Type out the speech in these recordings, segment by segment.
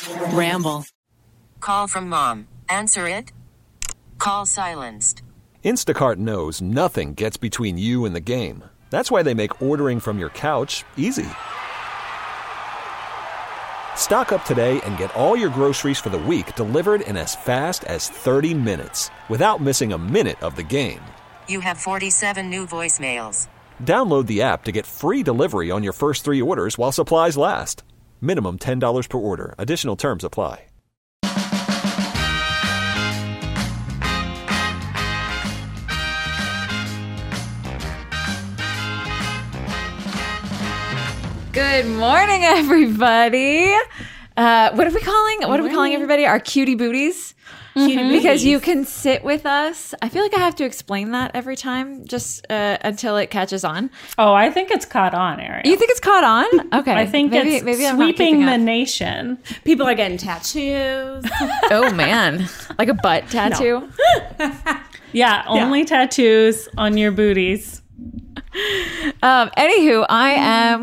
Ramble. Call from mom. Answer it. Call silenced. Instacart knows nothing gets between you and the game. That's why they make ordering from your couch easy. Stock up today and get all your groceries for the week delivered in as fast as 30 minutes without missing a minute of the game. You have 47 new voicemails. Download the app to get free delivery on your first 3 orders while supplies last. Minimum $10 per order. Additional terms apply. Good morning, everybody. What are we calling everybody? Our cutie booties? Because you can sit with us. I feel like I have to explain that every time, just until it catches on. Oh, I think it's caught on, Ariel. You think it's caught on? Okay. I think maybe I'm sweeping the nation. People are getting tattoos. Oh, man. Like a butt tattoo? Yeah, only tattoos on your booties. Anywho, I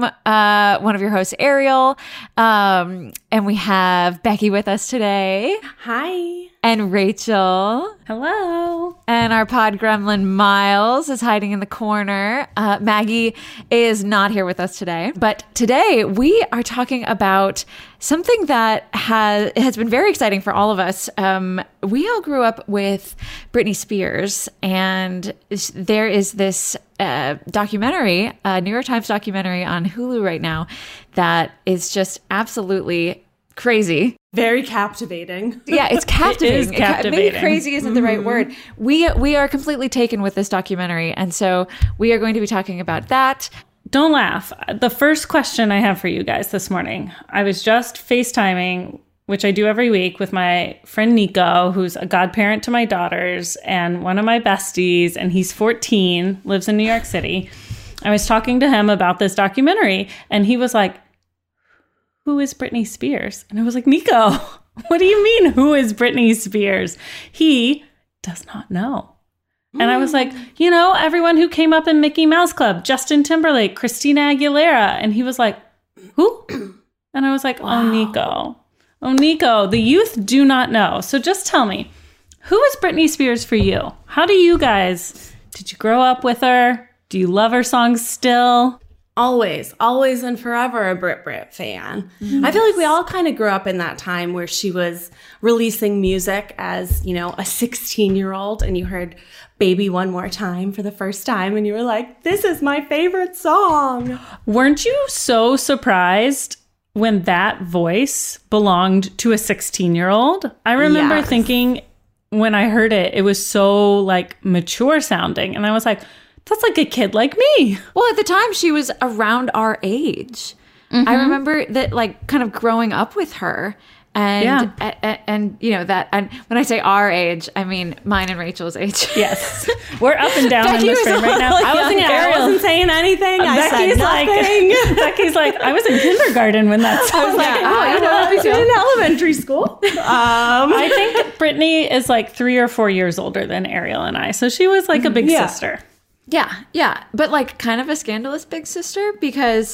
am one of your hosts, Ariel, and we have Becky with us today. Hi. And Rachel. Hello. And our pod gremlin, Miles, is hiding in the corner. Maggie is not here with us today. But today we are talking about something that has been very exciting for all of us. We all grew up with Britney Spears, and there is this documentary, a New York Times documentary on Hulu right now that is just absolutely crazy. Very captivating. Yeah, it's captivating. It is captivating. Maybe crazy isn't the right word. We are completely taken with this documentary, and so we are going to be talking about that. Don't laugh. The first question I have for you guys this morning, I was just FaceTiming, which I do every week, with my friend Nico, who's a godparent to my daughters and one of my besties, and he's 14, lives in New York City. I was talking to him about this documentary, and he was like, "Who is Britney Spears?" And I was like, "Nico, what do you mean, who is Britney Spears?" He does not know. And I was like, everyone who came up in Mickey Mouse Club, Justin Timberlake, Christina Aguilera. And he was like, "Who?" And I was like, wow. Oh, Nico, the youth do not know. So just tell me, who is Britney Spears for you? How do you guys, did you grow up with her? Do you love her songs still? Always and forever a Brit fan. Mm-hmm. I feel like we all kind of grew up in that time where she was releasing music as, a 16-year-old, and you heard Baby One More Time for the first time, and you were like, this is my favorite song. Weren't you so surprised when that voice belonged to a 16-year-old? I remember thinking when I heard it, it was so mature sounding, and I was like, that's like a kid like me. Well, at the time, she was around our age. Mm-hmm. I remember that, kind of growing up with her. And, and when I say our age, I mean mine and Rachel's age. Yes. We're up and down in this room right now. I wasn't saying anything. I said nothing. Becky's like, I was in kindergarten when that song. I was like, I was in elementary school. I think Britney is 3 or 4 years older than Ariel and I. So she was a big sister. Yeah. But kind of a scandalous big sister because,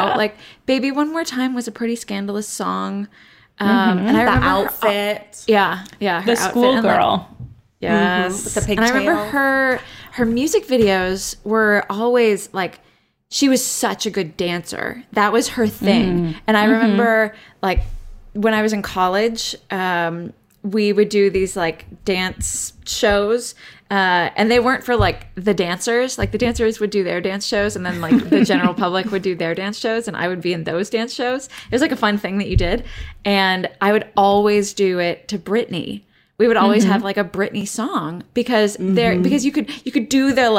Baby One More Time was a pretty scandalous song. And I remember outfit. Her the schoolgirl. Yes. With the pigtail. And I remember her music videos were always she was such a good dancer. That was her thing. And I remember when I was in college, we would do these dance shows. And they weren't for the dancers. The dancers would do their dance shows, and then the general public would do their dance shows, and I would be in those dance shows. It was a fun thing that you did, and I would always do it to Britney. We would always have a Britney song because because you could do the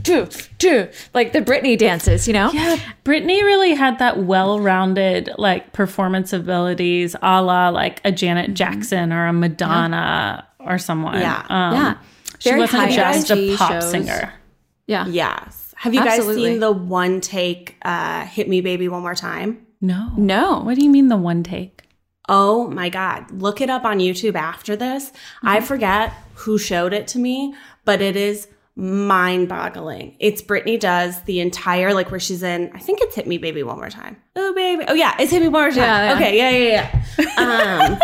the Britney dances, Yeah, Britney really had that well-rounded performance abilities, a la a Janet Jackson or a Madonna or someone. Yeah. She wasn't just a pop shows. singer. Yeah. Yes. Have you guys seen the one take Hit Me Baby One More Time? No. What do you mean the one take? Oh my God. Look it up on YouTube after this. I forget who showed it to me, but it is mind-boggling. It's Britney Does the entire, like, where she's in, I think it's Hit Me Baby One More Time. Oh, baby. Oh, yeah, it's Hit Me One More Time. Yeah. Okay, yeah.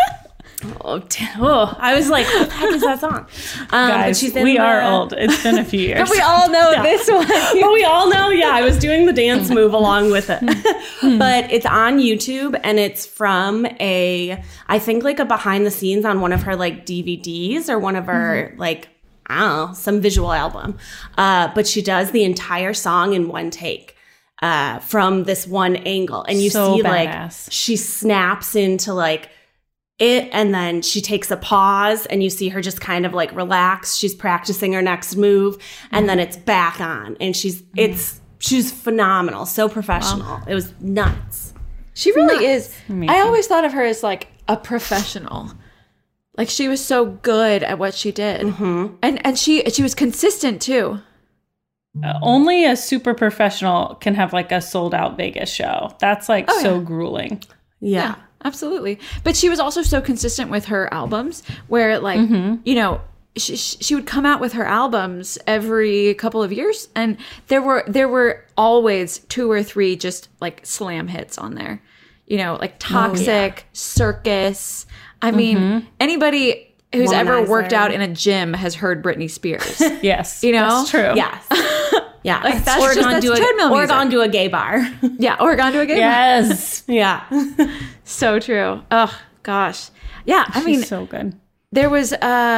I was like, what the heck is that song? Guys, we are old. It's been a few years. But we all know this one. But we all know, I was doing the dance move along with it. But it's on YouTube, and it's from I think like a behind the scenes on one of her like DVDs or one of her like, I don't know, some visual album. But she does the entire song in one take. From this one angle. And you So see badass. like she snaps into like it, and then she takes a pause, and you see her just kind of like relax. She's practicing her next move, and then it's back on, and she's phenomenal, so professional. It was nuts. She really is. Amazing. I always thought of her as like a professional. Like she was so good at what she did. And she was consistent too. Only a super professional can have like a sold out Vegas show. That's like so grueling. Yeah. Absolutely. But she was also so consistent with her albums where like, you know, she would come out with her albums every couple of years, and there were always 2 or 3 just like slam hits on there. You know, like Toxic, Circus. I mean, anybody who's ever worked out in a gym has heard Britney Spears. Yes. You know? That's true. Yes. Yeah. Like, that's treadmill music. Or gone to a gay bar. Yeah, or gone to a game. Yes. Yeah. So true. Oh gosh. Yeah, I mean, She's so good. there was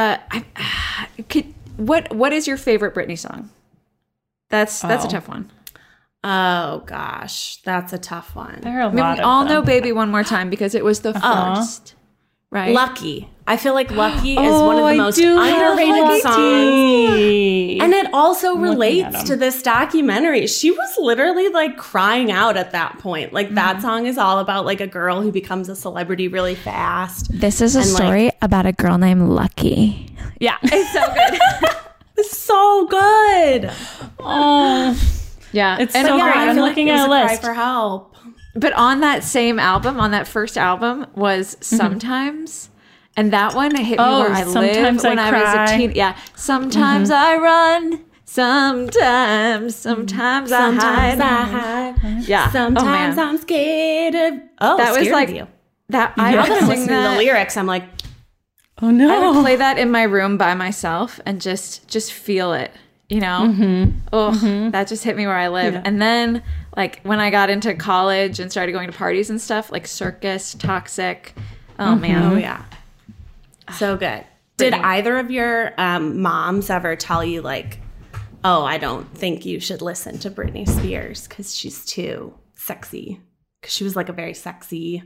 what is your favorite Britney song? That's a tough one. Oh gosh, that's a tough one. There are a I mean, lot we of all them. know "Baby One More Time" because it was the first, right? Lucky. I feel like Lucky is one of the I most do love underrated Lucky. songs. And it also looking at relates them. to this documentary. She was literally like crying out at that point. Like that song is all about like a girl who becomes a celebrity really fast. This is a And, like- story about a girl named Lucky. Yeah, it's so good. It's so good. Oh, Yeah, It's and so Yeah, great. I I'm feel looking like at it a was list. cry for help. but on that same album, on that first album, was Sometimes. And that one hit me Oh, where I Sometimes lived when I I was Cry. a teen. Yeah. Sometimes I run. Sometimes I hide. Yeah. Sometimes oh, man. I'm scared of. Oh, That was scared like of you. that. I Now would that I'm sing listening to the that. lyrics, I'm like, Oh I would no. play that in my room by myself and just feel it. You know. Oh, that just hit me where I live. And then like when I got into college and started going to parties and stuff, like Circus, Toxic. Oh man. oh yeah, so good. Did either of your moms ever tell you like, oh, I don't think you should listen to Britney Spears because she's too sexy? Because she was like a very sexy,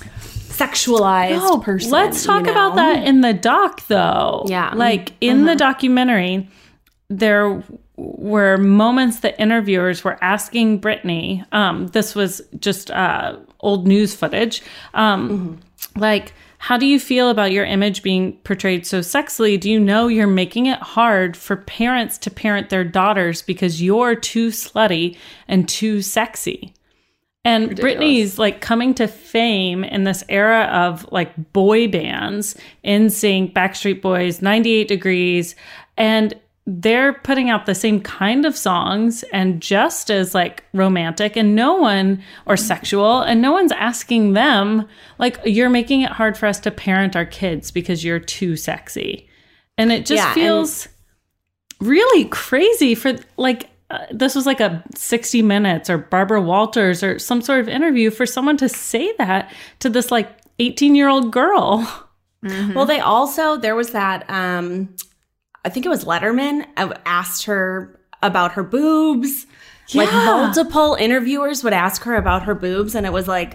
sexualized person. Let's talk you about know? that in the doc, though. Yeah. Like in the documentary, there were moments that interviewers were asking Britney. This was just old news footage. Like, how do you feel about your image being portrayed so sexily? Do you know you're making it hard for parents to parent their daughters because you're too slutty and too sexy? And Britney's like coming to fame in this era of like boy bands, NSYNC, Backstreet Boys, 98 Degrees, and they're putting out the same kind of songs and just as like romantic and no one or sexual, and no one's asking them like, you're making it hard for us to parent our kids because you're too sexy. And it just feels really crazy for like, this was like a 60 Minutes or Barbara Walters or some sort of interview for someone to say that to this like 18-year-old girl. Well, they also, there was that, I think it was Letterman, asked her about her boobs. Like multiple interviewers would ask her about her boobs, and it was like,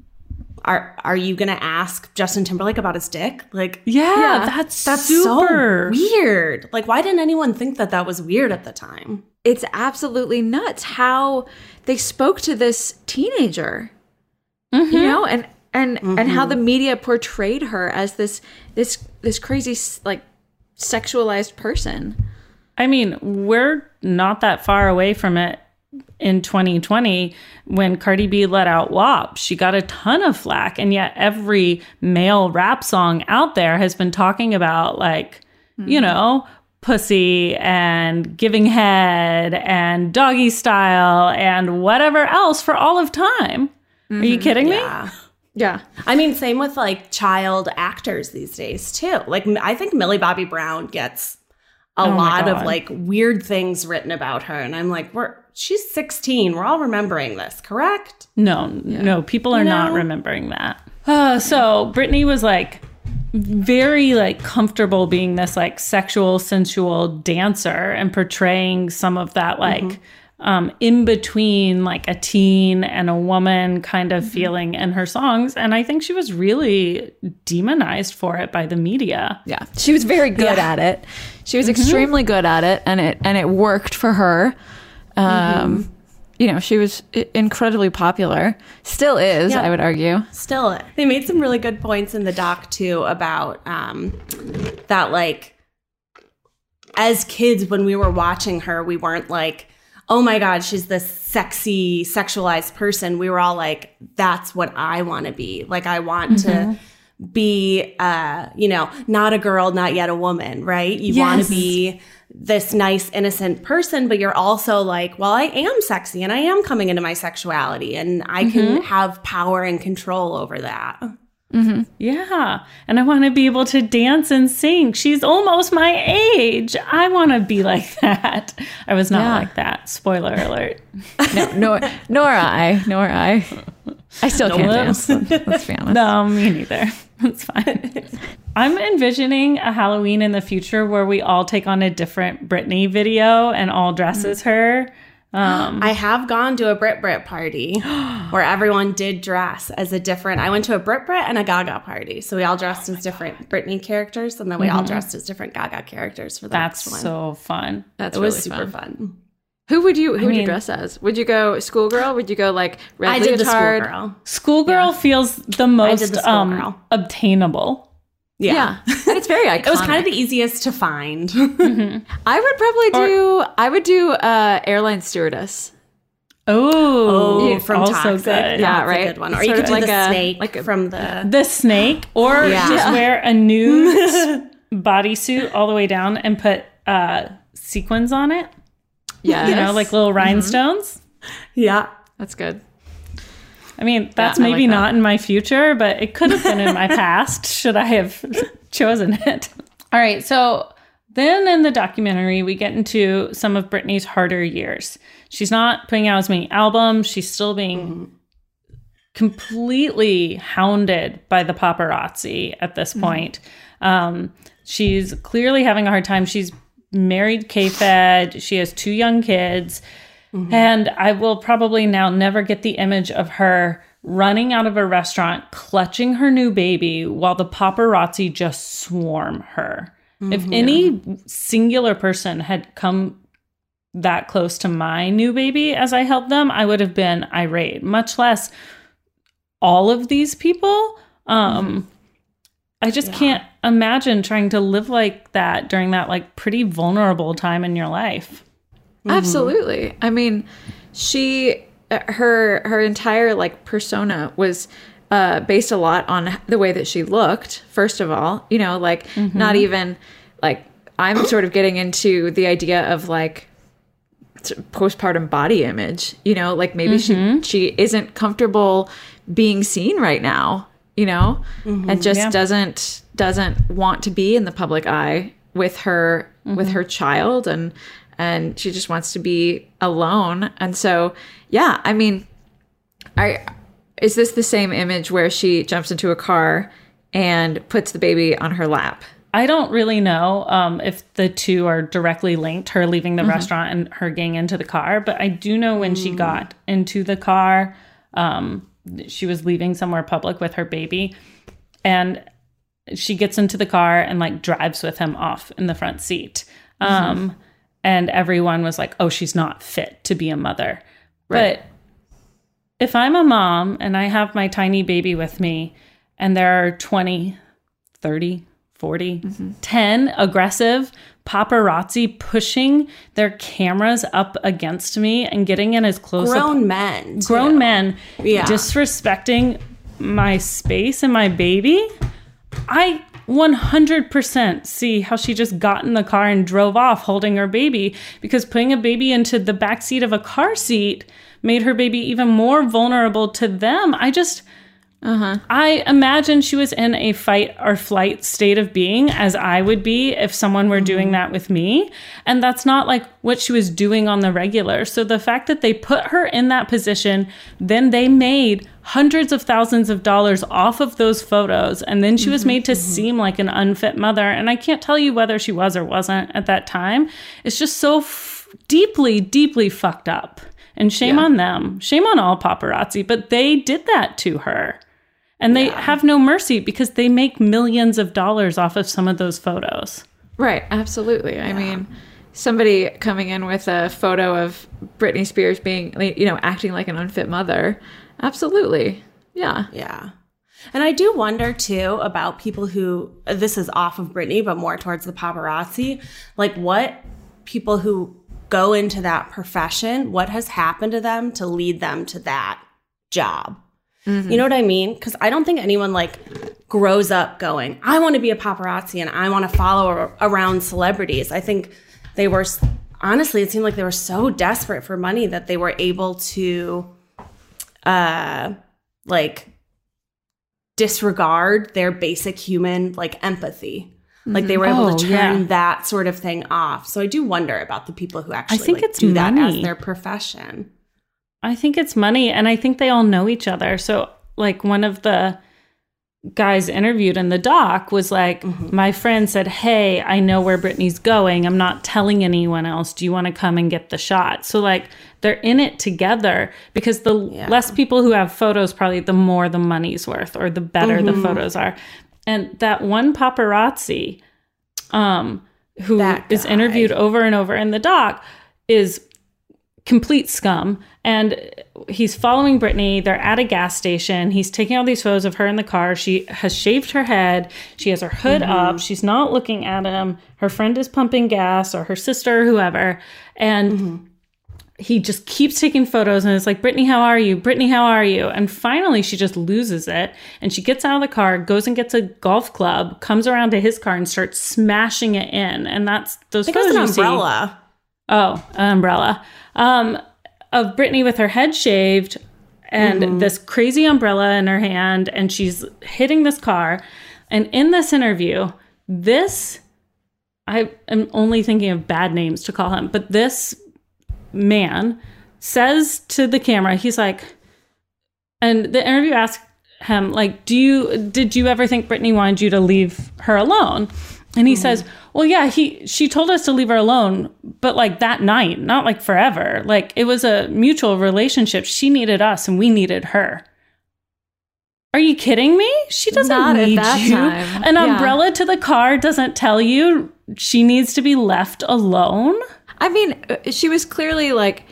are you going to ask Justin Timberlake about his dick? Like, That's super so weird. Like, why didn't anyone think that was weird at the time? It's absolutely nuts how they spoke to this teenager, you know, and how the media portrayed her as this crazy like sexualized person. I mean, we're not that far away from it in 2020 when Cardi B let out WAP. She got a ton of flack, and yet every male rap song out there has been talking about like, you know, pussy and giving head and doggy style and whatever else for all of time. Are you kidding me? Yeah. I mean, same with like child actors these days too. Like I think Millie Bobby Brown gets a lot of like weird things written about her, and I'm like, she's 16. We're all remembering this, correct? No, people are not remembering that. So Britney was like very like comfortable being this like sexual, sensual dancer and portraying some of that like in between like a teen and a woman kind of feeling in her songs. And I think she was really demonized for it by the media. Yeah. She was very good at it. She was extremely good at it, and it worked for her. You know, she was incredibly popular. Still is, I would argue. Still, they made some really good points in the doc too about that, like, as kids when we were watching her, we weren't like, oh my God, she's this sexy, sexualized person. We were all like, that's what I want to be. Like, I want to be, you know, not a girl, not yet a woman, right? You want to be this nice, innocent person, but you're also like, well, I am sexy and I am coming into my sexuality and I can have power and control over that. Yeah. And I want to be able to dance and sing. She's almost my age. I want to be like that. I was not like that. Spoiler alert. Nor I. I still can't dance. Let's be honest. No, me neither. That's fine. I'm envisioning a Halloween in the future where we all take on a different Britney video and all dress as her. I have gone to a Brit party where everyone did dress as a different. I went to a Brit and a Gaga party, so we all dressed as different Britney characters, and then we all dressed as different Gaga characters for the next one. That's so fun. It was super fun. Who would you dress as? Would you go schoolgirl? Would you go like red I did the leotard? schoolgirl. Schoolgirl feels the most obtainable. Yeah. And it's very iconic. It was kind of the easiest to find. I would do airline stewardess. Oh, from also Toxic. good. Yeah, That's right. a good one. Or Sort you could of do like the snake from the snake, or just wear a nude bodysuit all the way down and put sequins on it. Yeah, you know, like little rhinestones. Yeah, that's good. I mean, that's maybe not in my future, but it could have been in my past should I have chosen it. All right, so then in the documentary, we get into some of Britney's harder years. She's not putting out as many albums. She's still being completely hounded by the paparazzi at this point. She's clearly having a hard time. She's married K-Fed. She has 2 young kids. And I will probably now never get the image of her running out of a restaurant, clutching her new baby while the paparazzi just swarm her. If any singular person had come that close to my new baby as I held them, I would have been irate, much less all of these people. I just can't imagine trying to live like that during that like pretty vulnerable time in your life. Absolutely. I mean, her entire like persona was based a lot on the way that she looked. First of all, you know, like not even like I'm sort of getting into the idea of like postpartum body image. You know, like maybe she isn't comfortable being seen right now. You know, and just doesn't want to be in the public eye with her child and she just wants to be alone. And so, yeah, I mean, is this the same image where she jumps into a car and puts the baby on her lap? I don't really know if the two are directly linked, her leaving the restaurant and her getting into the car. But I do know when she got into the car, she was leaving somewhere public with her baby. And she gets into the car and like drives with him off in the front seat. And everyone was like, oh, she's not fit to be a mother. Right. But if I'm a mom and I have my tiny baby with me and there are 20, 30, 40, 10 aggressive paparazzi pushing their cameras up against me and getting in as close grown men disrespecting my space and my baby, 100% see how she just got in the car and drove off holding her baby, because putting a baby into the backseat of a car seat made her baby even more vulnerable to them. I imagine she was in a fight or flight state of being, as I would be if someone were doing that with me. And that's not like what she was doing on the regular. So the fact that they put her in that position, then they made hundreds of thousands of dollars off of those photos. And then she was made to seem like an unfit mother. And I can't tell you whether she was or wasn't at that time. It's just so deeply, deeply fucked up. And shame on them. Shame on all paparazzi. But they did that to her. And they have no mercy because they make millions of dollars off of some of those photos. Right. Absolutely. Yeah. I mean, somebody coming in with a photo of Britney Spears being, acting like an unfit mother. Absolutely. Yeah. Yeah. And I do wonder, too, about people who, this is off of Britney, but more towards the paparazzi, like what people who go into that profession, what has happened to them to lead them to that job? Mm-hmm. You know what I mean? Because I don't think anyone grows up going, I want to be a paparazzi and I want to follow around celebrities. I think they were, honestly, it seemed like they were so desperate for money that they were able to disregard their basic human empathy. Like they were able to turn that sort of thing off. So I do wonder about the people who actually do that as their profession. I think it's money, and I think they all know each other. So, one of the guys interviewed in the doc was like, my friend said, hey, I know where Britney's going. I'm not telling anyone else. Do you want to come and get the shot? So, they're in it together because the less people who have photos, probably the more the money's worth or the better the photos are. And that one paparazzi who is interviewed over and over in the doc is complete scum. And he's following Britney. They're at a gas station. He's taking all these photos of her in the car. She has shaved her head. She has her hood up. She's not looking at him. Her friend is pumping gas, or her sister, or whoever. And he just keeps taking photos and it's like, Britney, how are you? Britney, how are you? And finally, she just loses it. And she gets out of the car, goes and gets a golf club, comes around to his car and starts smashing it in. And that's those photos you see. An umbrella. Oh, an umbrella. Of Britney with her head shaved and this crazy umbrella in her hand, and she's hitting this car. And in this interview, I am only thinking of bad names to call him, but this man says to the camera, he's like, and the interview asked him, did you ever think Britney wanted you to leave her alone? And he says, well, yeah, she told us to leave her alone, but that night, not forever. It was a mutual relationship. She needed us and we needed her. Are you kidding me? She doesn't need you. Time. An umbrella to the car doesn't tell you she needs to be left alone. I mean, she was clearly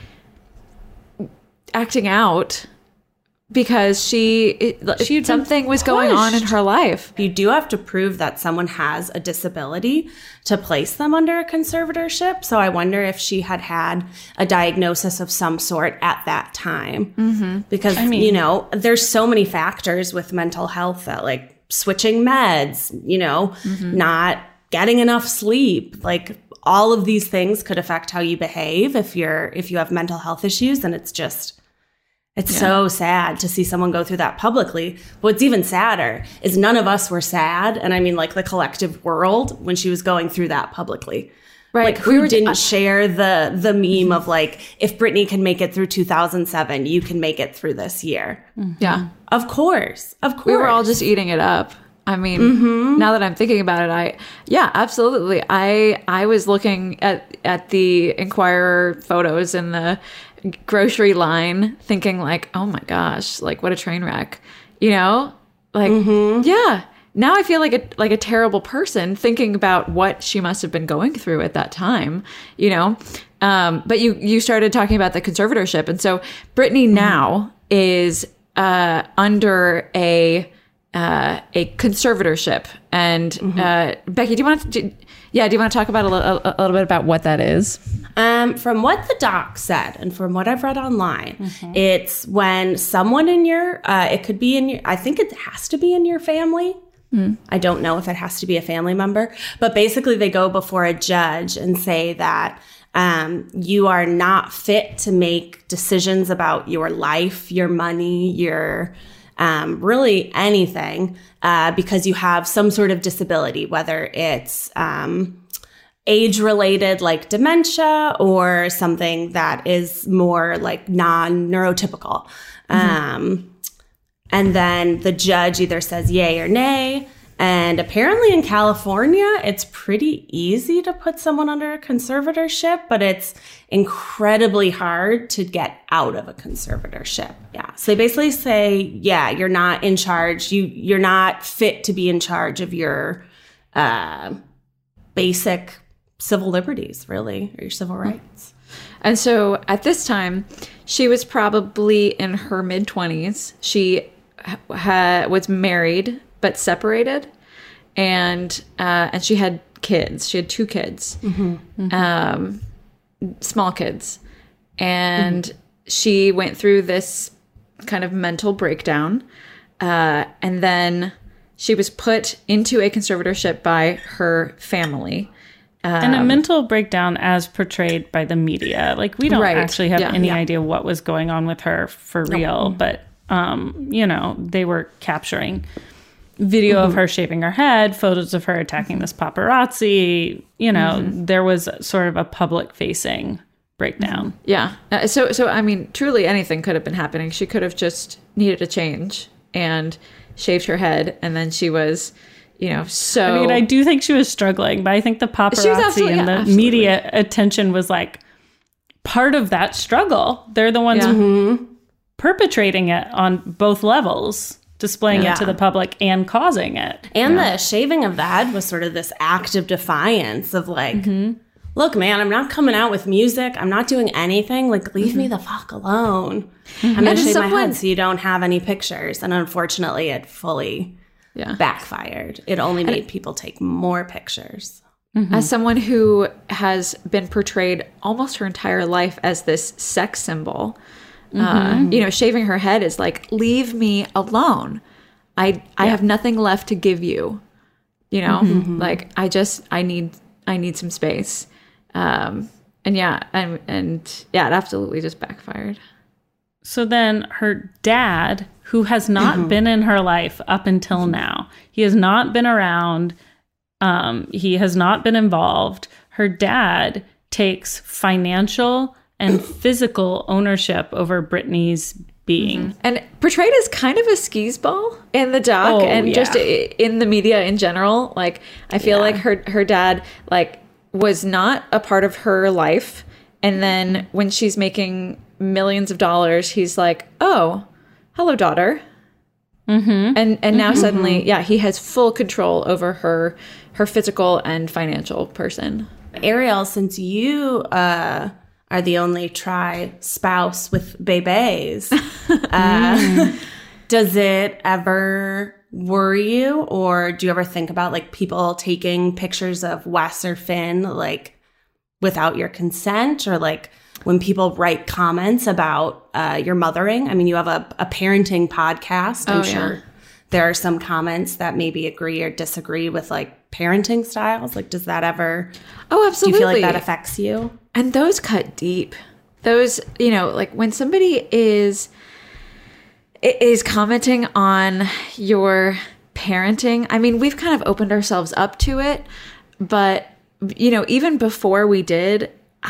acting out because something was going on in her life. You do have to prove that someone has a disability to place them under a conservatorship. So I wonder if she had a diagnosis of some sort at that time. Because, there's so many factors with mental health that switching meds, not getting enough sleep, all of these things could affect how you behave if you have mental health issues. And it's so sad to see someone go through that publicly. What's even sadder is none of us were sad. And I mean, the collective world when she was going through that publicly. Right. Who didn't share the meme of if Britney can make it through 2007, you can make it through this year. Yeah. Of course. We were all just eating it up. I mean, now that I'm thinking about it, absolutely. I was looking at the Enquirer photos in the grocery line thinking oh my gosh, what a train wreck, yeah. Now I feel like a terrible person thinking about what she must have been going through at that time, but you started talking about the conservatorship. And so Britney now is under a conservatorship. And Becky, do you want to talk about a little bit about what that is? From what the doc said, and from what I've read online, it's when someone in your, it could be in your, I think it has to be in your family, I don't know if it has to be a family member, but basically they go before a judge and say that you are not fit to make decisions about your life, your money, your really anything, because you have some sort of disability, whether it's age-related like dementia or something that is more like non-neurotypical. And then the judge either says yay or nay. And apparently in California, it's pretty easy to put someone under a conservatorship, but it's incredibly hard to get out of a conservatorship. Yeah. So they basically say, yeah, you're not in charge. You're not fit to be in charge of your basic civil liberties, really, or your civil rights. And so at this time, she was probably in her mid-20s. She was married but separated, and she had kids. She had 2 kids, small kids, and she went through this kind of mental breakdown, and then she was put into a conservatorship by her family. And a mental breakdown as portrayed by the media. Like, we don't actually have any idea what was going on with her for real, but, they were capturing video of her shaving her head, photos of her attacking this paparazzi. There was sort of a public-facing breakdown. Yeah. So I mean, truly anything could have been happening. She could have just needed a change and shaved her head, and then she was... so... I mean, I do think she was struggling, but I think the paparazzi and the media attention was like part of that struggle. They're the ones perpetrating it on both levels, displaying it to the public and causing it. And the shaving of the head was sort of this act of defiance of like, look, man, I'm not coming out with music. I'm not doing anything. Like, leave me the fuck alone. I'm going to shave my head so you don't have any pictures. And unfortunately, it fully... backfired. It only made people take more pictures. As someone who has been portrayed almost her entire life as this sex symbol, shaving her head is like, leave me alone. I have nothing left to give you. Like, I need some space. And it absolutely just backfired. So then her dad, who has not been in her life up until now, he has not been around, he has not been involved. Her dad takes financial and physical ownership over Britney's being. And portrayed as kind of a skis ball in the doc just in the media in general. Like, I feel like her dad, like, was not a part of her life. And then when she's making millions of dollars, he's like, oh, hello, daughter. And now suddenly, he has full control over her physical and financial person. Ariel, since you are the only spouse with bebés, does it ever worry you, or do you ever think about like people taking pictures of Wes or Finn like without your consent, or like when people write comments about your mothering? I mean, you have a parenting podcast. I'm sure there are some comments that maybe agree or disagree with like parenting styles. Like, does that ever... Oh, absolutely. Do you feel like that affects you? And those cut deep. Those, like when somebody is commenting on your parenting, I mean, we've kind of opened ourselves up to it. But, even before we did,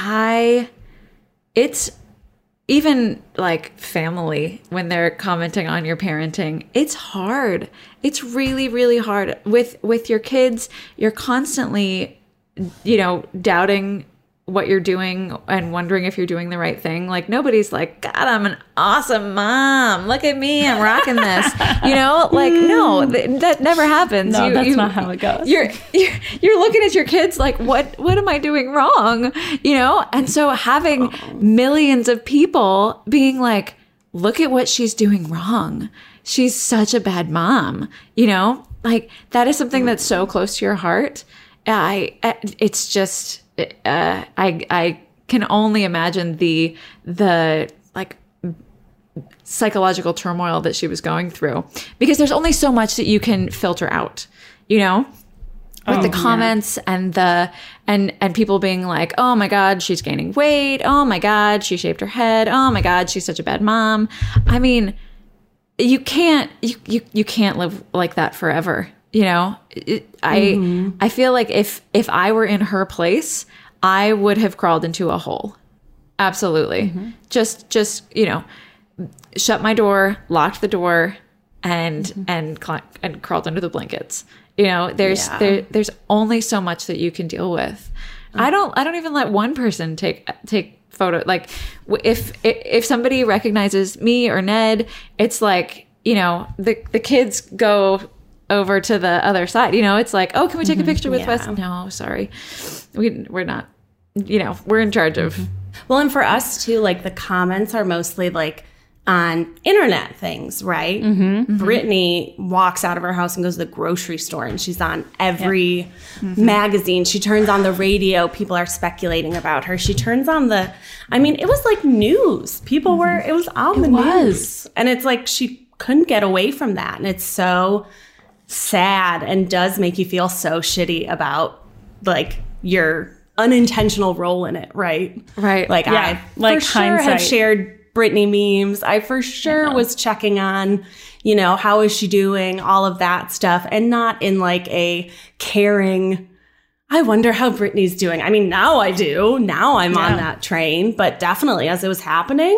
it's even like family, when they're commenting on your parenting, it's hard. It's really, really hard with your kids. You're constantly, doubting what you're doing and wondering if you're doing the right thing. Like, nobody's like, God, I'm an awesome mom. Look at me. I'm rocking this. Like, no, that never happens. No, that's not how it goes. You're looking at your kids like, what am I doing wrong? And so having millions of people being like, look at what she's doing wrong. She's such a bad mom. Like, that is something that's so close to your heart. It's just... I can only imagine the like psychological turmoil that she was going through, because there's only so much that you can filter out. you know, with the comments and the and people being like, oh my God, she's gaining weight. Oh my God, she shaved her head. Oh my God, she's such a bad mom. I mean, you can't live like that forever. You know, I feel like if I were in her place, I would have crawled into a hole. Absolutely. Just, you know, shut my door, locked the door, and crawled under the blankets. You know, there's only so much that you can deal with. I don't even let one person take photo. Like if somebody recognizes me or Ned, it's like, you know, the kids go over to the other side. You know, it's like, oh, can we take a picture with Wes? No, sorry, we're not. You know, we're in charge of. Well, and for us too, like the comments are mostly like on internet things, right? Brittany walks out of her house and goes to the grocery store, and she's on every magazine. She turns on the radio. People are speculating about her. She turns on it was like news. People were, it was on the news. And it's like she couldn't get away from that. And it's so sad and does make you feel so shitty about like your unintentional role in it, right? Right. Like I like for sure hindsight. have shared Brittany memes. I for sure was checking on, you know, how is she doing, all of that stuff, and not in like a caring, I wonder how Brittany's doing. I mean, now I do. Now I'm on that train, but definitely as it was happening,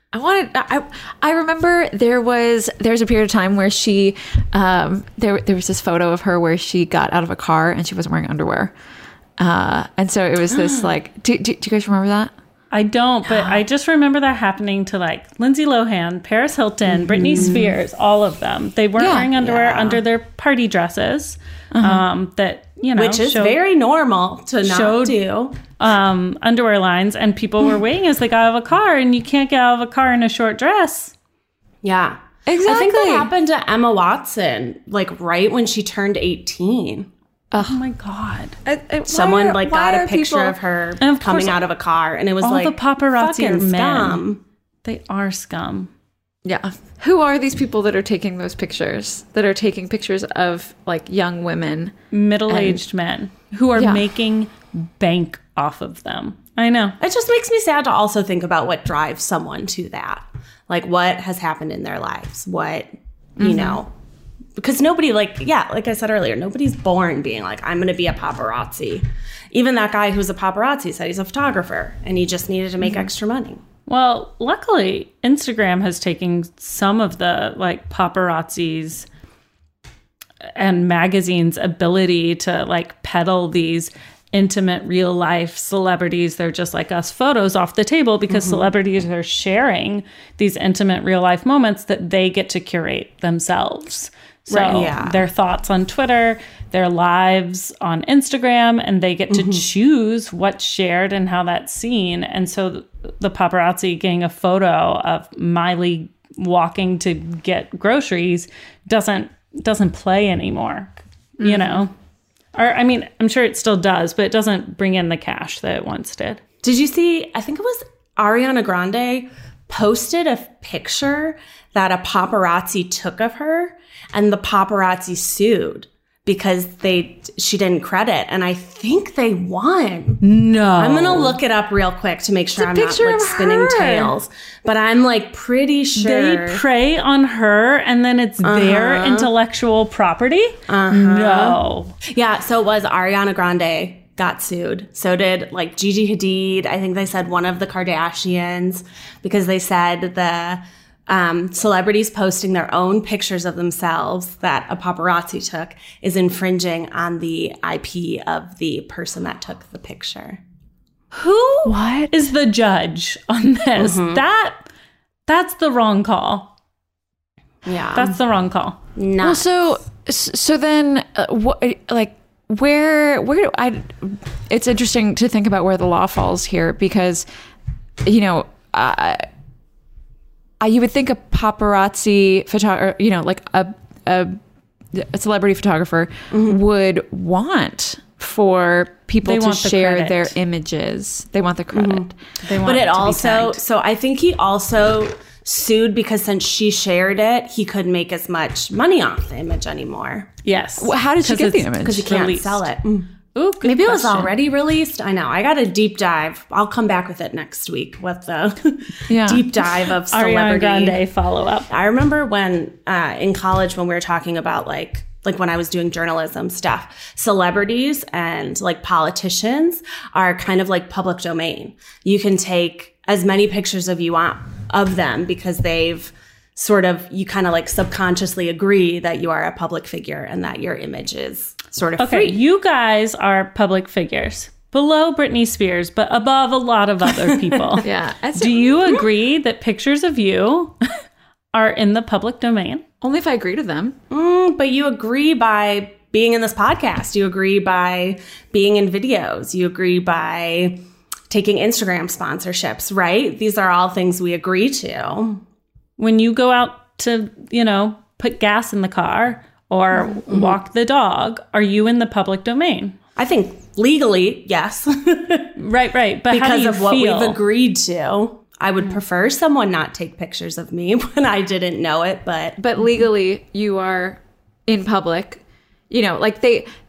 I remember there's a period of time where she there was this photo of her where she got out of a car and she wasn't wearing underwear. And so it was this like, do you guys remember that? I don't, but I just remember that happening to like Lindsay Lohan, Paris Hilton, Britney Spears, all of them. They weren't wearing underwear under their party dresses. That, you know, which is very normal to not do. Underwear lines, and people were waiting as they got out of a car, and you can't get out of a car in a short dress. Yeah. Exactly. I think that happened to Emma Watson, like right when she turned 18. Oh my God. Someone got a picture of her coming out of a car, and it was all like the paparazzi are fucking men. scum. They are scum. Yeah. Who are these people that are taking those pictures? That are taking pictures of like young women, Middle-aged men who are making bank off of them. I know. It just makes me sad to also think about what drives someone to that. Like what has happened in their lives. What, you know, because nobody like I said earlier, nobody's born being like, I'm going to be a paparazzi. Even that guy who's a paparazzi said he's a photographer and he just needed to make extra money. Well, luckily, Instagram has taken some of the like paparazzis and magazines' ability to like peddle these intimate real life celebrities. They're just like us photos off the table because celebrities are sharing these intimate real life moments that they get to curate themselves. So their thoughts on Twitter, their lives on Instagram, and they get to choose what's shared and how that's seen. And so the paparazzi getting a photo of Miley walking to get groceries doesn't play anymore, you know? Or, I mean, I'm sure it still does, but it doesn't bring in the cash that it once did. Did you see, I think it was Ariana Grande posted a picture that a paparazzi took of her, and the paparazzi sued because she didn't credit, and I think they won. No. I'm going to look it up real quick to make sure I'm not like spinning tails, but I'm like pretty sure. They prey on her and then it's their intellectual property? No. Yeah, so it was Ariana Grande got sued. So did like Gigi Hadid. I think they said one of the Kardashians, because they said the celebrities posting their own pictures of themselves that a paparazzi took is infringing on the IP of the person that took the picture. What is the judge on this? That's the wrong call. Yeah. That's the wrong call. Well, so then what, like, where do I, it's interesting to think about where the law falls here, because, you know, you would think a paparazzi photographer, you know, like a celebrity photographer would want for people to share their images. They want the credit. They want but it to be also, tagged. so I think he also sued because since she shared it, he couldn't make as much money off the image anymore. Yes. Well, how did she get the image? Because he can't Released. sell it. Ooh, good Maybe it was question. already released. I know. I got a deep dive. I'll come back with it next week with the Yeah. deep dive of Ariana celebrity. Grande follow-up. I remember when in college when we were talking about like when I was doing journalism stuff, celebrities and like politicians are kind of like public domain. You can take as many pictures of you want of them because they've you kind of like subconsciously agree that you are a public figure and that your image is sort of Okay, free. you guys are public figures. Below Britney Spears, but above a lot of other people. Yeah. Do you agree that pictures of you are in the public domain? Only if I agree to them. But you agree by being in this podcast. You agree by being in videos. You agree by taking Instagram sponsorships, right? These are all things we agree to. When you go out to, put gas in the car or walk the dog, are you in the public domain? I think legally, yes. Right. But how do because you of what feel? we've agreed to. I would prefer someone not take pictures of me when I didn't know it, but But legally, you are in public. Like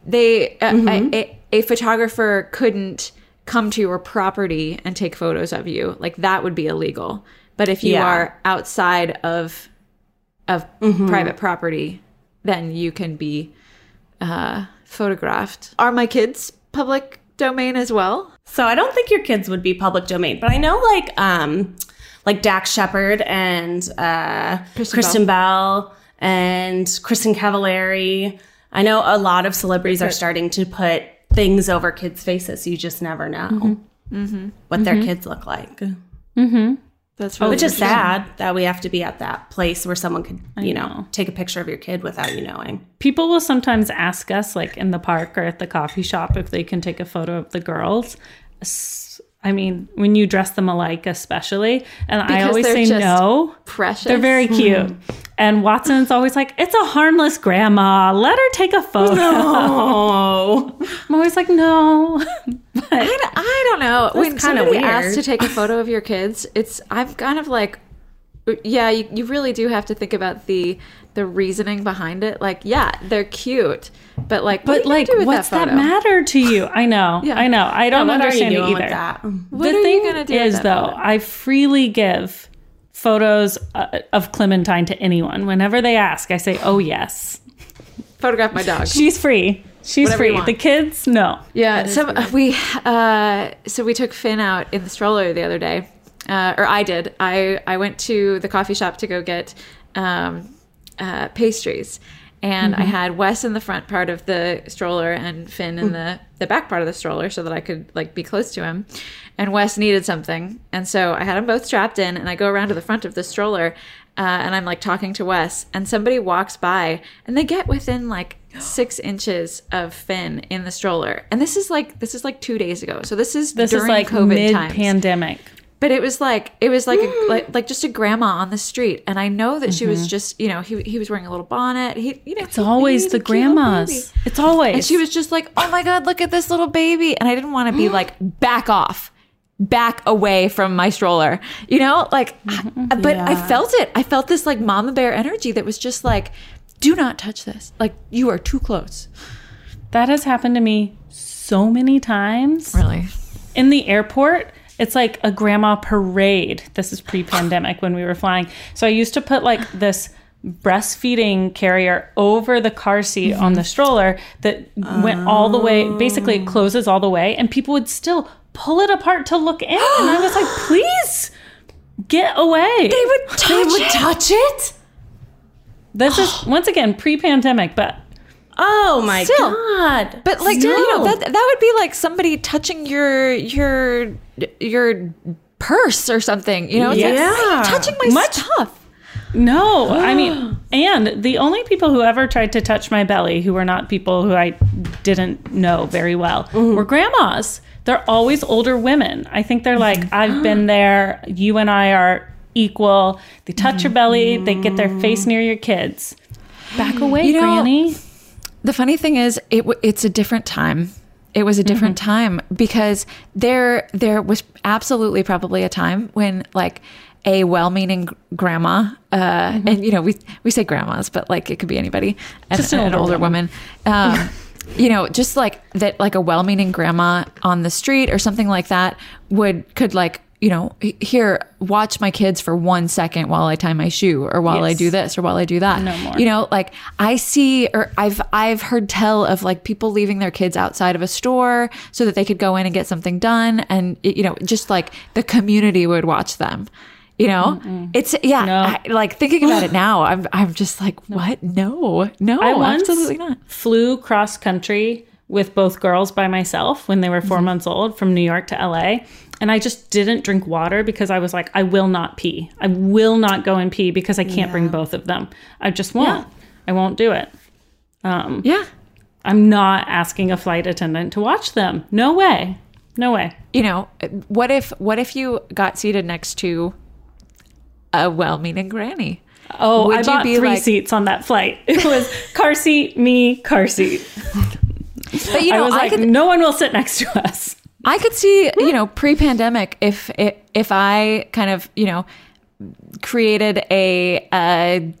a photographer couldn't come to your property and take photos of you. Like that would be illegal. But if you Yeah. are outside of private property, then you can be photographed. Are my kids public domain as well? so I don't think your kids would be public domain. But I know like Dax Shepard and Kristen Bell and Kristen Cavallari. I know a lot of celebrities are starting to put things over kids' faces. You just never know what their kids look like. That's really Which is interesting. sad that we have to be at that place where someone could, take a picture of your kid without you knowing. People will sometimes ask us, like in the park or at the coffee shop, if they can take a photo of the girls. I mean, when you dress them alike, especially. And I Because always they're say just no. Precious. They're very cute. And Watson's always like, it's a harmless grandma. Let her take a photo. Oh, I'm always like, no. I don't know. When kinda somebody weird. asks to take a photo of your kids, I'm kind of like, yeah, you really do have to think about the reasoning behind it. Like, yeah, they're cute, but like, what are you gonna do with what's that photo? matter to you? I know. Yeah. I know. I don't what are you understand it doing either. with that? What The are thing you gonna do with is, that though, photo? I freely give photos of Clementine to anyone. Whenever they ask, I say, oh, yes. Photograph my dog. She's free. She's Whatever you free. want. The kids, no. Yeah, so we took Finn out in the stroller the other day, or I did. I went to the coffee shop to go get pastries, and I had Wes in the front part of the stroller and Finn in the back part of the stroller, so that I could like be close to him. And Wes needed something, and so I had them both strapped in, and I go around to the front of the stroller, and I'm like talking to Wes, and somebody walks by, and they get within like 6 inches of Finn in the stroller, and this is like 2 days ago, so this is This during is like COVID times. mid-pandemic. But it was like like just a grandma on the street, and I know that she was just he was wearing a little bonnet. It's always the grandmas. It's always. And she was just like, oh my God, look at this little baby. And I didn't want to be like, back off, back away from my stroller, but I felt it. I felt this like mama bear energy that was just like, do not touch this. Like, you are too close. That has happened to me so many times. Really? In the airport, it's like a grandma parade. This is pre-pandemic when we were flying. So I used to put like this breastfeeding carrier over the car seat on the stroller that went all the way. Basically, it closes all the way, and people would still pull it apart to look in. And I was like, please get away. They would touch it? This is, once again, pre-pandemic, but Oh my Still. God. But like, that would be like somebody touching your purse or something, It's like, Yeah. why are you touching my stuff? no, I mean, and the only people who ever tried to touch my belly, who were not people who I didn't know very well, were grandmas. They're always older women. I think they're like, I've been there. You and I are equal. They touch your belly. They get their face near your kids. Back away, Granny. The funny thing is, it's a different time. It was a different time because there was absolutely probably a time when like a well-meaning grandma, and you know, we say grandmas, but like it could be anybody, and Just an older woman. You know, just like that, like a well-meaning grandma on the street or something like that could like, you know, here, watch my kids for 1 second while I tie my shoe, or while I do this, or while I do that. No more. You know, like I see, or I've heard tell of like people leaving their kids outside of a store so that they could go in and get something done, and you know, just like the community would watch them. You know, it's like thinking about it now, I'm just like, what? No, I once absolutely not. flew cross country with both girls by myself when they were 4 months old from New York to LA. And I just didn't drink water because I was like, I will not pee. I will not go and pee because I can't bring both of them. I just won't. I won't do it. I'm not asking a flight attendant to watch them. No way. No way. You know, what if you got seated next to a well-meaning granny? Oh, Would I you bought be 3 like- seats on that flight. It was car seat, me, car seat. But you know, I was like, no one will sit next to us. I could see, you know, pre-pandemic, if I kind of, you know, created a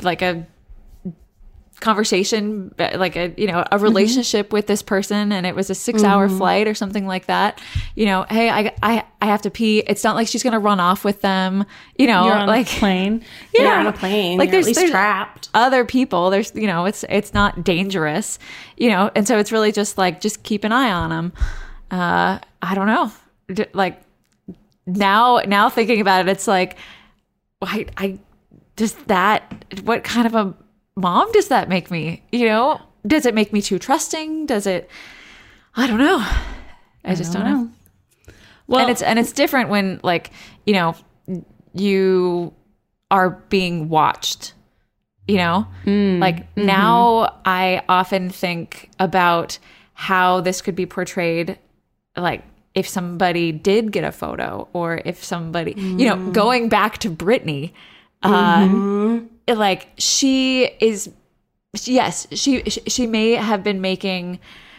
conversation, like a relationship with this person, and it was a 6-hour flight or something like that. You know, hey, I have to pee. It's not like she's gonna run off with them. You know, You're on like a plane. You're on a plane. like You're at least there's trapped. other people. There's, you know, it's not dangerous. You know, and so it's really just like, just keep an eye on them. I don't know. Like now thinking about it, it's like, I just that. What kind of a mom does that make me? You know, does it make me too trusting? Does it? I don't know. I just don't know. Well, And it's different when, like, you know, you are being watched. You know, like now I often think about how this could be portrayed, like if somebody did get a photo, or if somebody, you know, going back to Britney, like she is, yes, she may have been making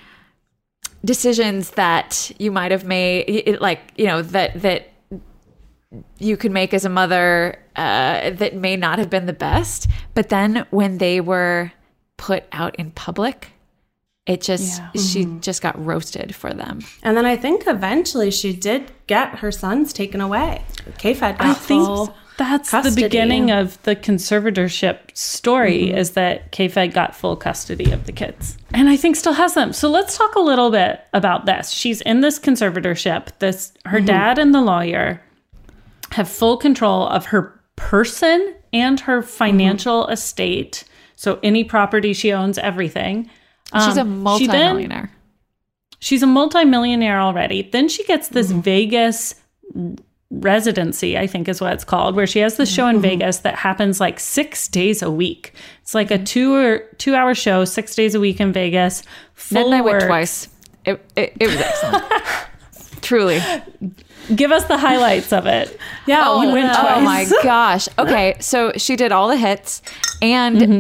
decisions that you might have made, like, you know, that you could make as a mother, that may not have been the best, but then when they were put out in public, it just, she just got roasted for them. And then I think eventually she did get her sons taken away. K-Fed got full that's custody. the beginning of the conservatorship story, is that K-Fed got full custody of the kids, and I think still has them. So let's talk a little bit about this. She's in this conservatorship. Her dad and the lawyer have full control of her person and her financial estate. So any property she owns, everything. She's a multimillionaire. She's a multimillionaire already. Then she gets this Vegas residency, I think is what it's called, where she has this show in Vegas that happens like 6 days a week. It's like a 2-hour show, 6 days a week in Vegas. Ned and I went work. twice. It was excellent. Truly. Give us the highlights of it. Yeah, you went twice. Oh my gosh. Okay, so she did all the hits and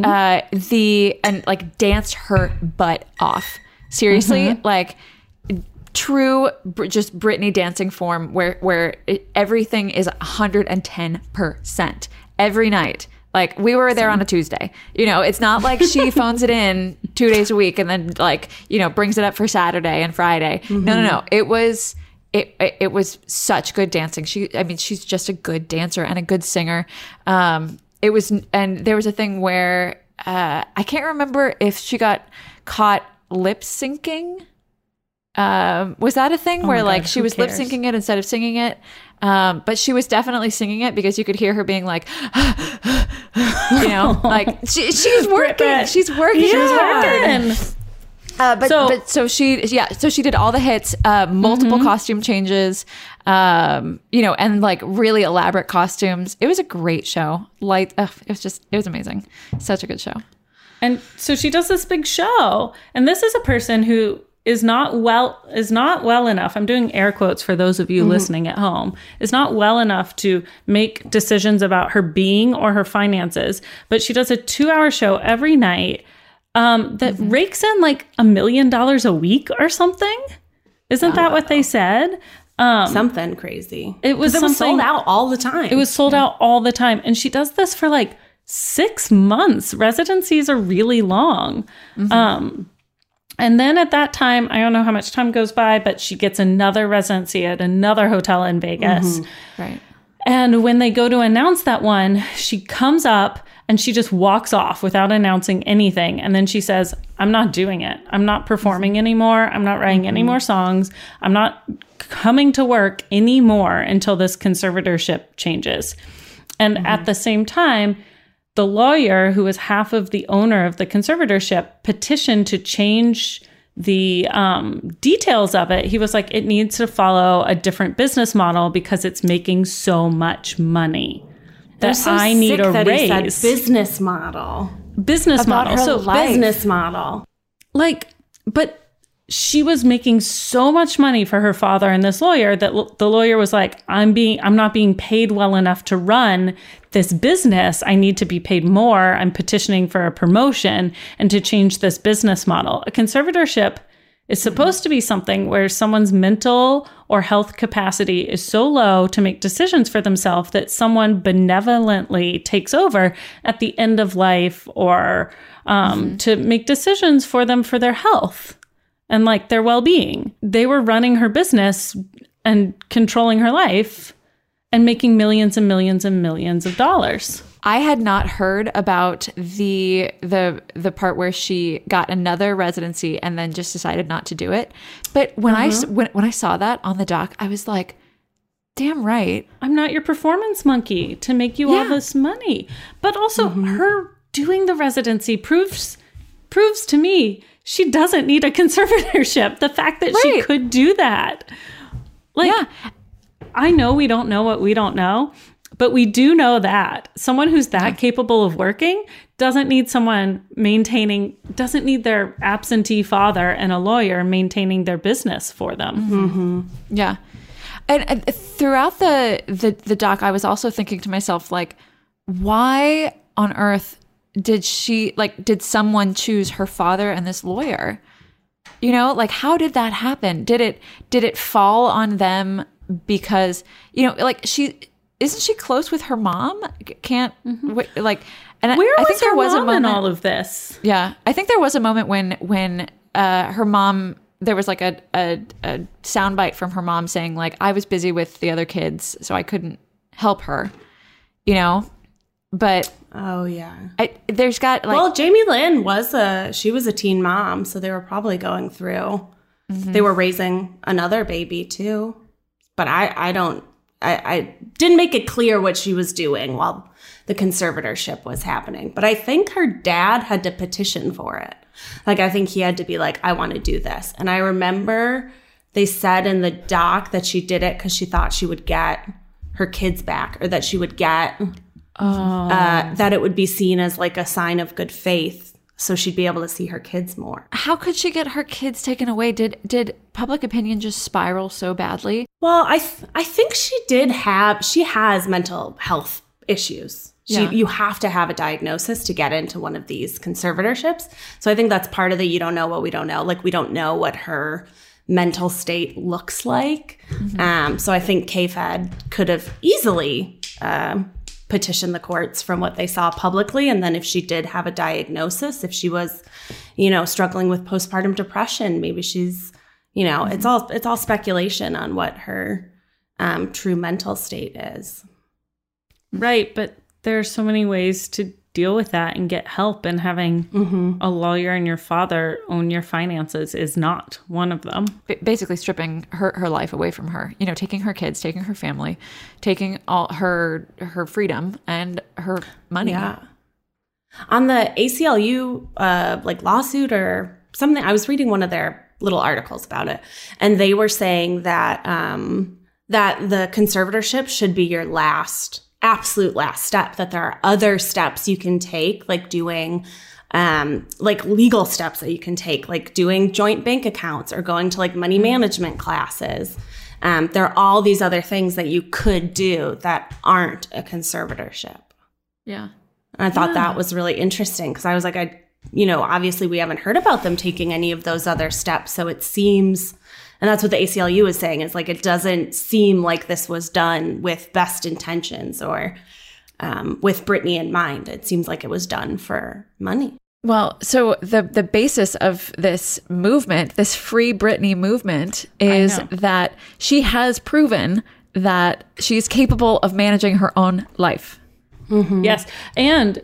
like danced her butt off. Seriously, like true just Britney dancing form, where everything is 110% every night. Like, we were there on a Tuesday. You know, it's not like she phones it in 2 days a week and then, like, you know, brings it up for Saturday and Friday. No. It was such good dancing. She's just a good dancer and a good singer. And there was a thing where I can't remember if she got caught lip syncing. Was that a thing where like she was lip syncing it instead of singing it? But she was definitely singing it because you could hear her being like, you know, like she's working. She's working. Yeah. So she did all the hits, multiple costume changes, you know, and like really elaborate costumes. It was a great show. It was amazing. Such a good show. And so she does this big show, and this is a person who is not well enough. I'm doing air quotes for those of you listening at home. Is not well enough to make decisions about her being or her finances, but she does a 2-hour show every night that rakes in like $1 million a week or something. Isn't that what they said? Something crazy. It was sold out all the time. It was sold out all the time. And she does this for like 6 months. Residencies are really long. And then at that time, I don't know how much time goes by, but she gets another residency at another hotel in Vegas. Right. And when they go to announce that one, she comes up and she just walks off without announcing anything. And then she says, I'm not doing it. I'm not performing anymore. I'm not writing any more songs. I'm not coming to work anymore until this conservatorship changes. And at the same time, the lawyer, who was half of the owner of the conservatorship, petitioned to change the details of it. He was like, it needs to follow a different business model because it's making so much money that I need a raise. He said business model. Business model. So business model. Like, but she was making so much money for her father and this lawyer that the lawyer was like, I'm not being paid well enough to run this business. I need to be paid more. I'm petitioning for a promotion and to change this business model. A conservatorship is supposed to be something where someone's mental or health capacity is so low to make decisions for themselves that someone benevolently takes over at the end of life or to make decisions for them for their health and like their well-being. They were running her business and controlling her life and making millions and millions and millions of dollars. I had not heard about the part where she got another residency and then just decided not to do it. But when I saw that on the doc, I was like, damn right. I'm not your performance monkey to make you all this money. But also her doing the residency proves to me she doesn't need a conservatorship. The fact that she could do that. Like, I know we don't know what we don't know, but we do know that someone who's that capable of working doesn't need their absentee father and a lawyer maintaining their business for them. Yeah. And throughout the doc, I was also thinking to myself, like, why on earth did someone choose her father and this lawyer? You know, like, how did that happen? Did it fall on them because, you know, like, isn't she close with her mom? And I think there was a moment in all of this. Yeah, I think there was a moment when her mom, there was like a soundbite from her mom saying like, I was busy with the other kids, so I couldn't help her, you know. But there's got like, well, Jamie Lynn was a teen mom, so they were probably going through. They were raising another baby too, but I didn't make it clear what she was doing while the conservatorship was happening. But I think her dad had to petition for it. Like, I think he had to be like, I want to do this. And I remember they said in the doc that she did it because she thought she would get her kids back, or that she would get that it would be seen as like a sign of good faith, so she'd be able to see her kids more. How could she get her kids taken away? Did public opinion just spiral so badly? Well, I think she has mental health issues. You have to have a diagnosis to get into one of these conservatorships. So I think that's part of the you don't know what we don't know. Like, we don't know what her mental state looks like. So I think KFED could have easily petitioned the courts from what they saw publicly. And then if she did have a diagnosis, if she was, you know, struggling with postpartum depression, maybe she's, you know, it's all speculation on what her true mental state is. Right. But there are so many ways to deal with that and get help, and having a lawyer and your father own your finances is not one of them. Basically stripping her life away from her, you know, taking her kids, taking her family, taking all her freedom and her money. Yeah. On the ACLU like lawsuit or something, I was reading one of their little articles about it, and they were saying that that the conservatorship should be your absolute last step, that there are other steps you can take, like doing like legal steps that you can take, like doing joint bank accounts or going to like money management classes. There are all these other things that you could do that aren't a conservatorship. Yeah. And I thought that was really interesting, because I was like, obviously we haven't heard about them taking any of those other steps. So it seems, and that's what the ACLU is saying, is like, it doesn't seem like this was done with best intentions or with Britney in mind. It seems like it was done for money. Well, so the basis of this movement, this Free Britney movement, is that she has proven that she's capable of managing her own life. Mm-hmm. Yes. And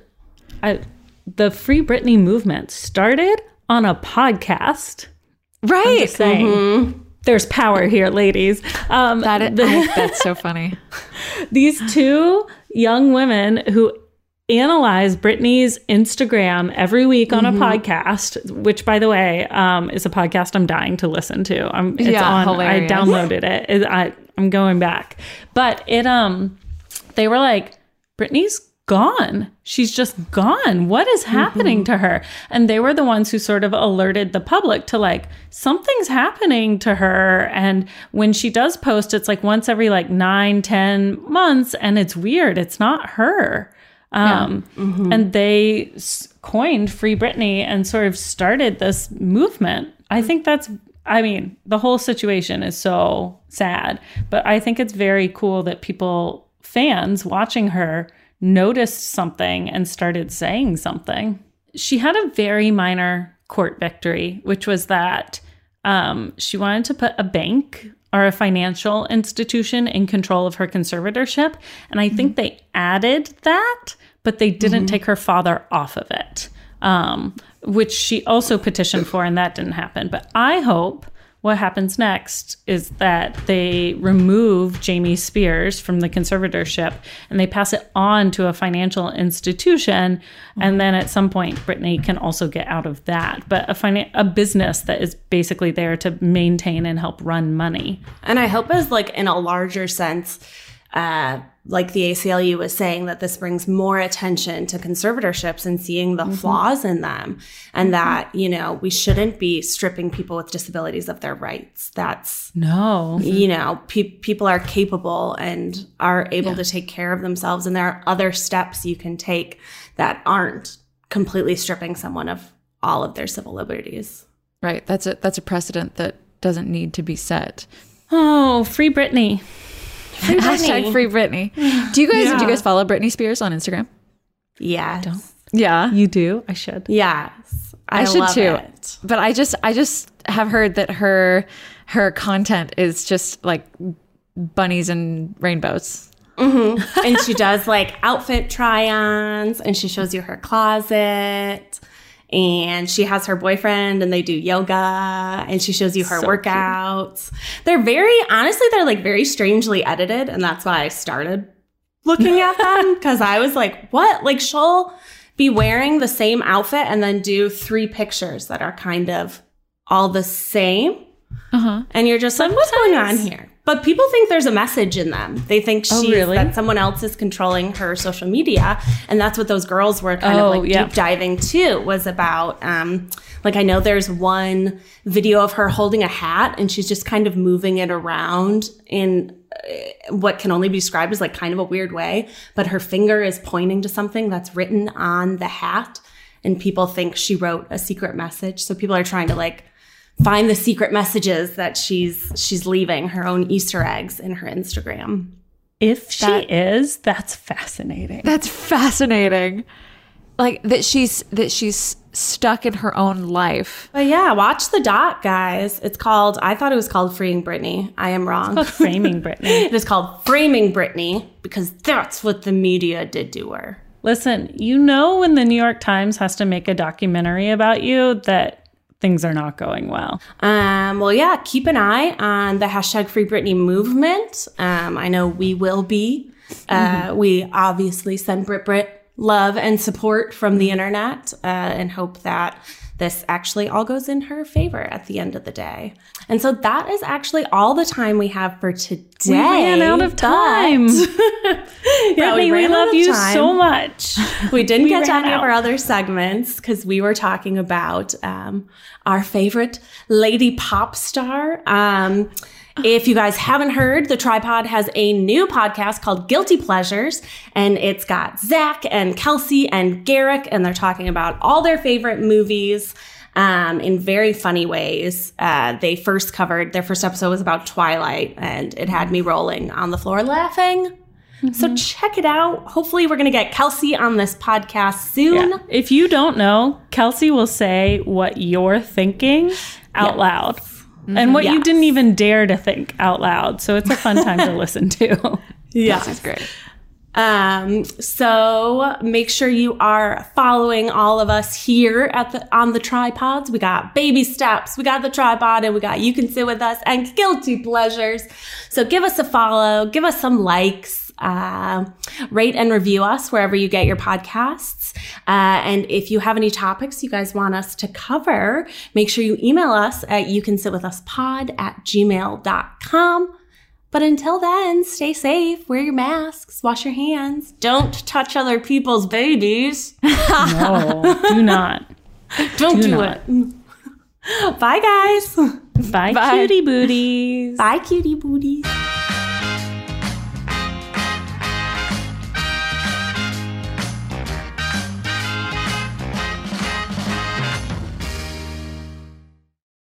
the Free Britney movement started on a podcast. Right. I'm just saying, there's power here, ladies. That's so funny. These two young women who analyze Britney's Instagram every week on a podcast, which, by the way, is a podcast I'm dying to listen to. Hilarious. I downloaded it. I'm going back. But they were like, Britney's gone. She's just gone. What is happening to her? And they were the ones who sort of alerted the public to like, something's happening to her. And when she does post, it's like once every like 9-10 months. And it's weird. It's not her. And they coined Free Britney and sort of started this movement. I think the whole situation is so sad, but I think it's very cool that fans watching her noticed something and started saying something. She had a very minor court victory, which was that she wanted to put a bank or a financial institution in control of her conservatorship. And I think they added that, but they didn't take her father off of it, which she also petitioned for, and that didn't happen. But I hope what happens next is that they remove Jamie Spears from the conservatorship and they pass it on to a financial institution. And then at some point, Britney can also get out of that. But a business that is basically there to maintain and help run money. And I hope as like in a larger sense, like the ACLU was saying, that this brings more attention to conservatorships and seeing the flaws in them, and that, we shouldn't be stripping people with disabilities of their rights. People are capable and are able to take care of themselves. And there are other steps you can take that aren't completely stripping someone of all of their civil liberties. Right. That's a precedent that doesn't need to be set. Oh, Free Britney. Hashtag Free Britney. Do you guys follow Britney Spears on Instagram? Yes. Don't. Yeah. You do? I should. Yes. I should love too. It. But I just have heard that her content is just like bunnies and rainbows. Mm-hmm. And she does like outfit try-ons, and she shows you her closet. And she has her boyfriend and they do yoga, and she shows you her workouts. Cute. They're like very strangely edited. And that's why I started looking at them, because I was like, what? Like, she'll be wearing the same outfit and then do 3 pictures that are kind of all the same. And you're just like, what's going on here? But people think there's a message in them. They think that someone else is controlling her social media. And that's what those girls were kind of deep diving to, was about, I know there's one video of her holding a hat and she's just kind of moving it around in what can only be described as like kind of a weird way. But her finger is pointing to something that's written on the hat. And people think she wrote a secret message. So people are trying to find the secret messages that she's leaving, her own Easter eggs in her Instagram. If she is, that's fascinating. That's fascinating. Like that she's stuck in her own life. But yeah, watch the doc, guys. I thought it was called Freeing Britney. I am wrong. It's called Framing Britney. It is called Framing Britney because that's what the media did to her. Listen, when the New York Times has to make a documentary about you, that things are not going well. Keep an eye on the hashtag Free Britney movement. I know we will be. We obviously send Brit love and support from the internet and hope that this actually all goes in her favor at the end of the day. And so that is actually all the time we have for today. We ran out of time. Britney, we love you so much. We didn't get to any of our other segments because we were talking about our favorite lady pop star. If you guys haven't heard, The Tripod has a new podcast called Guilty Pleasures, and it's got Zach and Kelsey and Garrick, and they're talking about all their favorite movies in very funny ways. Their first episode was about Twilight, and it had me rolling on the floor laughing. So check it out. Hopefully we're going to get Kelsey on this podcast soon. Yeah. If you don't know, Kelsey will say what you're thinking out loud. And what you didn't even dare to think out loud. So it's a fun time to listen to. Yeah. This is great. So make sure you are following all of us here on the Tripods. We got Baby Steps, we got The Tripod, and we got You Can Sit With Us and Guilty Pleasures. So give us a follow, give us some likes, rate and review us wherever you get your podcasts. And if you have any topics you guys want us to cover, make sure you email us at youcansitwithuspod@gmail.com. But until then, stay safe, wear your masks, wash your hands, don't touch other people's babies. No, do not. Don't do it. Bye, guys. Bye, cutie booties. Bye, cutie booties.